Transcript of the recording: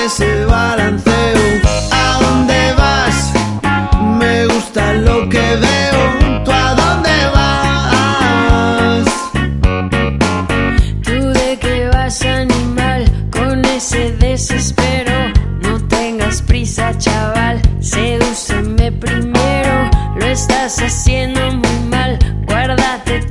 ese balanceo. ¿A dónde vas? Me gusta lo que veo. ¿Tú a dónde vas? ¿Tú de qué vas, animal? Con ese desespero. No tengas prisa, chaval. Sedúceme primero. Lo estás haciendo muy mal. Guárdate